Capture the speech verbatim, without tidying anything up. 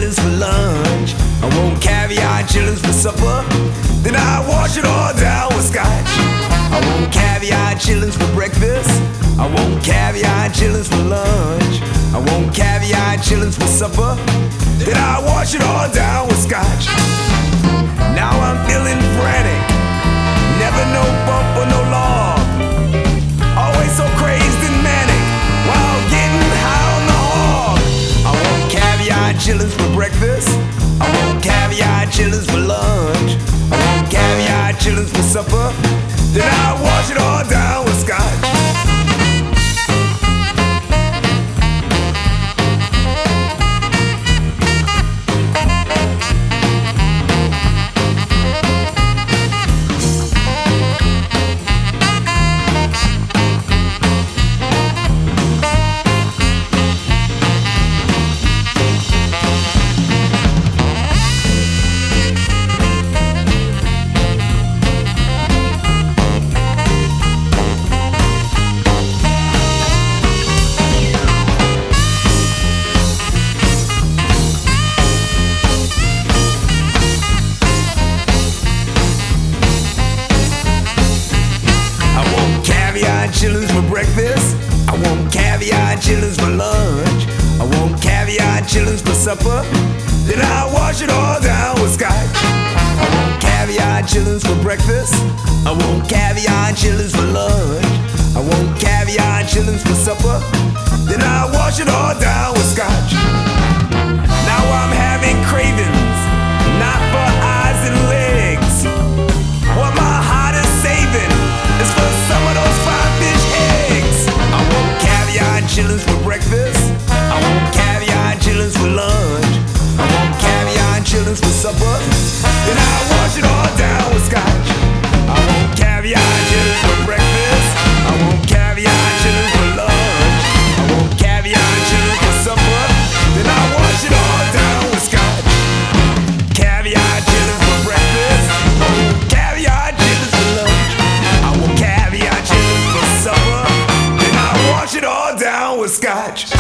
chitlins for lunch. I want caviar and chitlins for supper. Then I wash it all down with scotch. I want caviar and chitlins for breakfast. I want caviar and chitlins for lunch. I want caviar and chitlins for supper. Then I wash it all down with scotch. Now I'm feeling frantic. Never no bump or no log. Always so crazed and manic while getting high on the hog. I want caviar and chitlins for breakfast. I want caviar and chitlins for lunch. I want caviar and chitlins for supper. Then I wash it all down with scotch. Chitlins for breakfast. I want caviar and chitlins for lunch. I want caviar and chitlins for supper. Then I wash it all down with scotch. I want caviar and chitlins for breakfast. I want caviar and chitlins for lunch. I want caviar and chitlins for supper. Then I wash it all down with scotch. Now I'm having cravings, not for eyes and legs. What my heart is saving is for some of those fine fish eggs. I want caviar and chitlins for breakfast. I want caviar and chitlins for lunch. I want caviar and chitlins for supper. Then I wash it all down with scotch. I want caviar and chitlins for breakfast. I want caviar and chitlins for lunch. I want caviar and chitlins for supper. Then I wash it all down with scotch. Caviar and chitlins for breakfast. I want caviar and chitlins for lunch. I want caviar and chitlins for supper. Then I wash it all down with scotch.